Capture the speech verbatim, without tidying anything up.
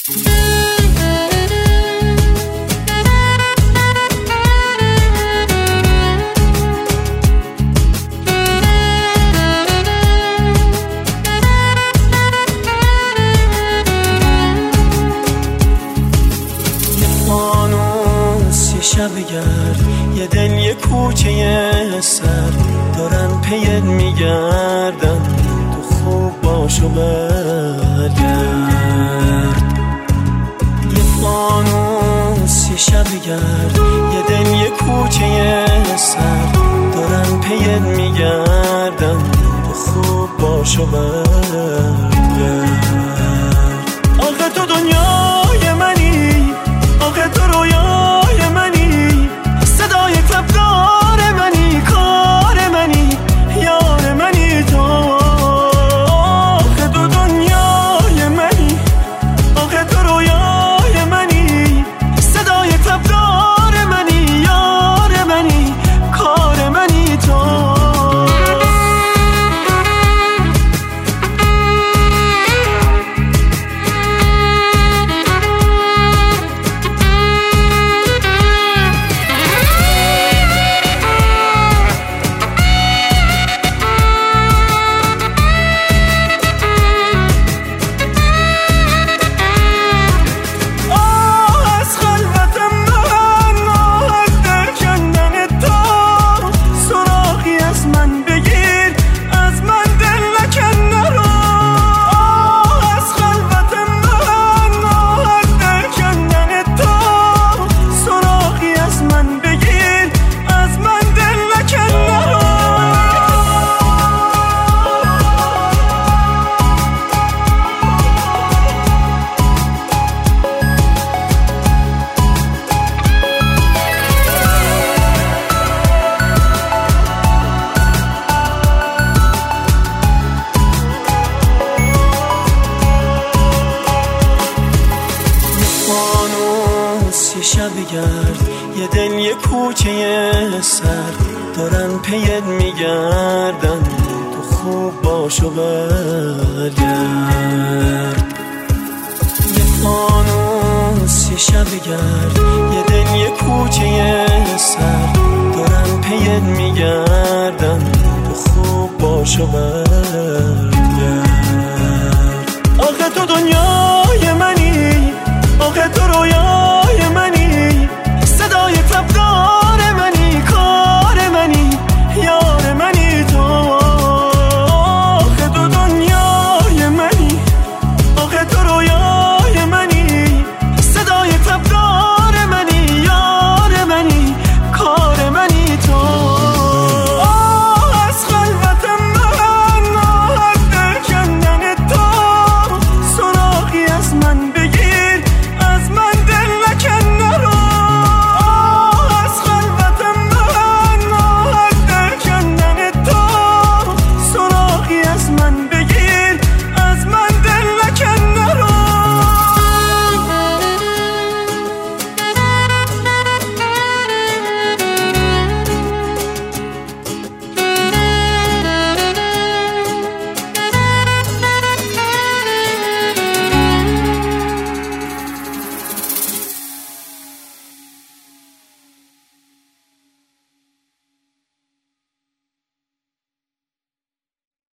شب گرد یه دل یه کوچه سر دارن پیت میگردن، تو خوب باش و برگرد. یه فانوس یه شب گرد یه دل یه کوچه سر دارن پیت میگردن، تو خوب باش و برگرد. آخه تو دنیای منی، آخه تو رویای منی، صدای کلبدار منی، کار منی، یار منی تو. آخه تو دنیای منی، آخه تو رویای منی، صدای کلبدار منی، یار منی، کار منی تو. شب گرد یه دل یه کوچه سر دارن پیت میگردن، تو خوب باش و برگرد. یه فانوس یه شب گرد یه دل یه کوچه سر دارن پیت میگردن، تو خوب باش و برگرد.